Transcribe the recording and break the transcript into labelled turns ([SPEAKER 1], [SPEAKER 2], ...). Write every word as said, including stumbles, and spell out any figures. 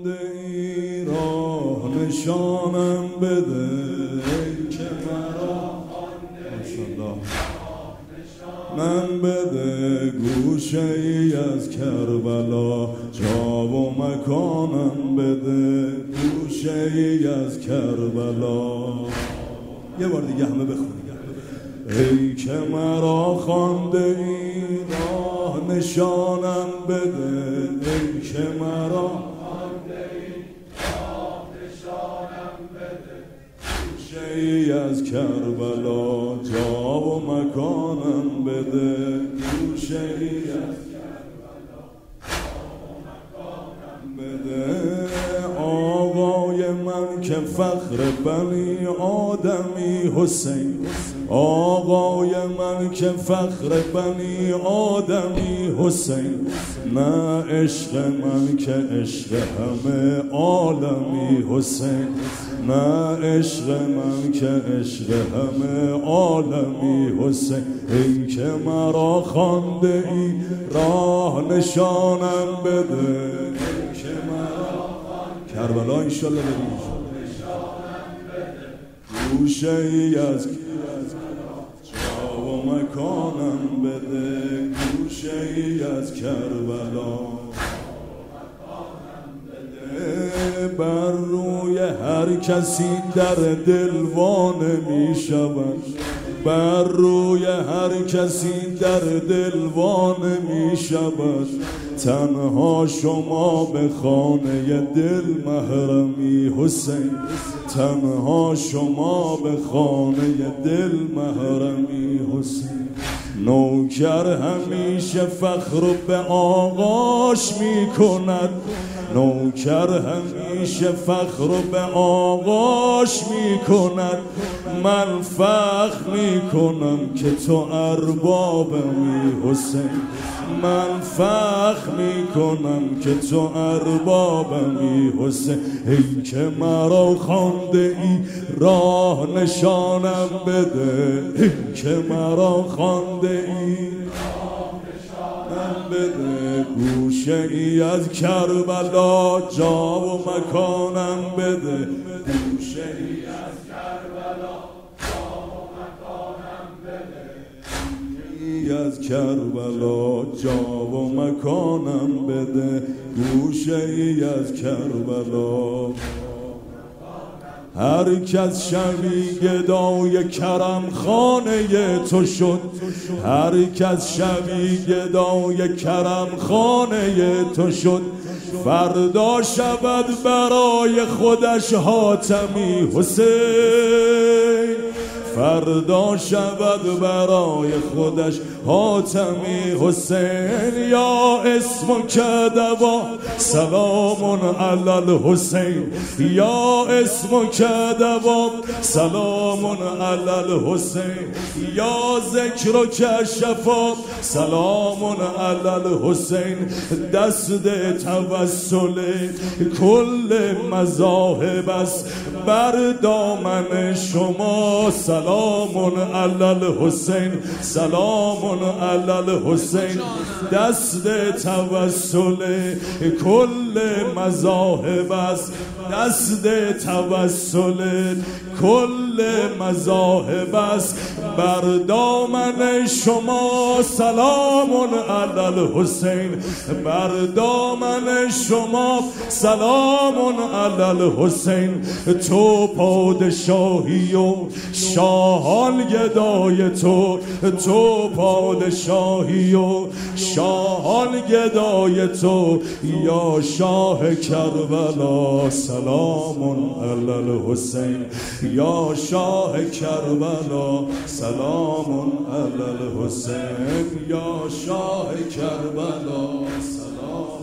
[SPEAKER 1] خوانده ای راه نشانم بده که مرا من بده گوشه ای از کربلا جا و مکانم بده گوشه ای از کربلا. یه بار دیگه همه بخونیم. ای که مرا خوانده ای راه نشانم بده ای که مرا خوانده ای راه نشانم بده گوشه ای از کربلا جا و مکانم بده گوشه ای از کربلا جا و مکانم بده. آقای من که فخر بنی آدمی حسین آقای من که فخر بنی آدمی حسین نه عشق من که عشق همه عالمی حسین نه عشق من که عشق همه عالمی حسین. ای که مرا خوانده ای راه نشانم بده ای که مرا کربلا انشالله ببین گوشه ای از جا و مکانم بده گوشه ای از کربلا بر روی هر کسی در دل وانه می شود بر روی هر کسی در دل وانه می شود تنها شما به خانه دل محرمی حسین تنها شما به خانه دل محرمی حسین. نوکر همیشه فخر به آغاش می کند نوکر همیشه فخر به آغاش می کند من فخر می کنم که تو اربابمی حسین من فخر می کنم که تو اربابمی حسین. ای که مرا خوانده ای راه نشانم بده ای که مرا خوانده ای راه نشانم بده گوشه ای از کربلا جا و مکانم بده گوشه ای از کربلا جا و مکانم بده از کربلا جا و مکانم بده گوشه ای از کربلا. هر کس شبی گدای کرم خانه تو شد هر کس شبی گدای کرم خانه تو شد فردا شود برای خودش حاتمی حسین فردا شود برای خودش حاتمی حسین. یا اسم کدوا سلام علی الحسین یا اسم کدوا سلام علی الحسین یا ذکر کشفا سلام علی الحسین. دست توسل کل مذاهب است بر دامن شما سلام علی الحسین سلام علی الحسین. دست توسل کل مذاهب است دست توسل کل مذاهب است بر دامن شما سلام علی الحسین بر دامن شما سلام علی الحسین. تو پادشاهی و شاهان گدای تو تو پادشاهی و شاهان گدای تو یا شاه کربلا سلام علی الحسین یا شاه کربلا سلام علی الحسین یا شاه کربلا سلام